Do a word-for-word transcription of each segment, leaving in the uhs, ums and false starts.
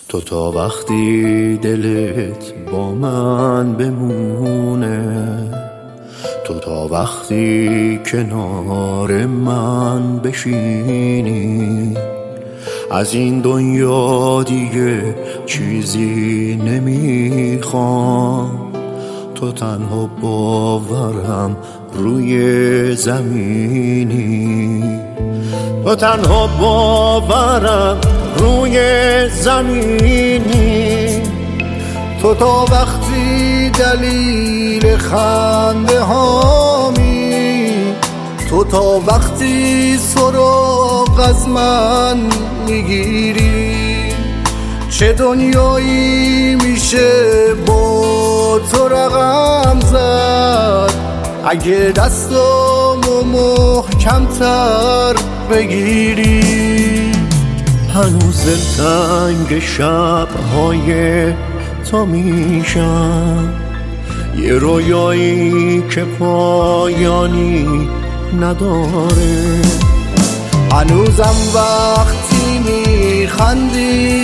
تو تا وقتی دلت با من بمونه، تو تا وقتی کنار من بشینی، از این دنیا دیگه چیزی نمیخوام. تو تنها باورم روی زمینی، تو تنها باورم روی زمینی. تو تا وقتی دلیل خنده هامی، تو تا وقتی سراغ از من میگیری، چه دنیایی میشه با تو رقم زد اگه دستامو محکمتر بگیری. هنوز دلتنگ شب‌های تو میشم، یه رویایی که پایانی نداره. هنوزم وقتی میخندی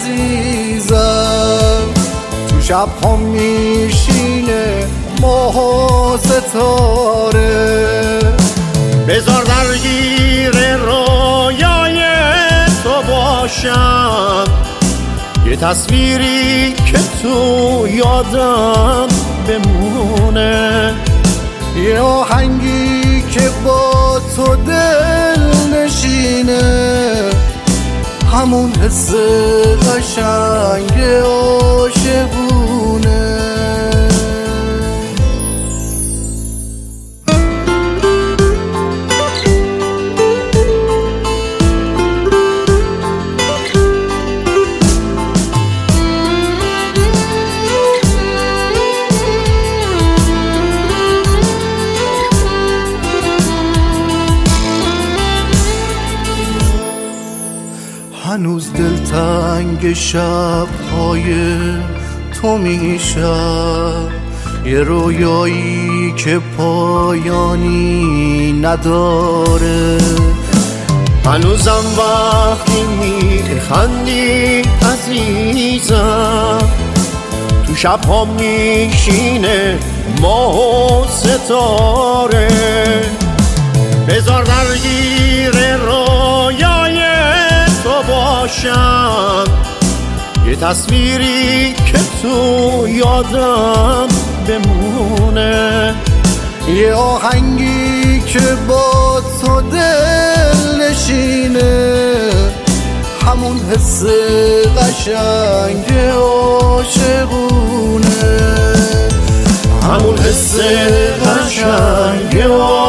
عزیزم، تو شب ها میشینه ماه و ستاره. بذار درگیر رویای تو باشم، یه تصویری که تو یادم بمونه، یه آهنگی که با تو دل نشینه، همون حس قشنگ عاشقونه. هنوز دلتنگ شب‌های تو میشم، یه رویایی که پایانی نداره. هنوزم وقتی میخندی عزیزم، تو شب‌ها میشینه ماه و ستاره. بذار درگیر رویای تو باشم، یه تصویری که تو یادم بمونه، یه آهنگی که با تو دل نشینه، همون حس قشنگ عاشقونه، همون حس قشنگ عاشقونه.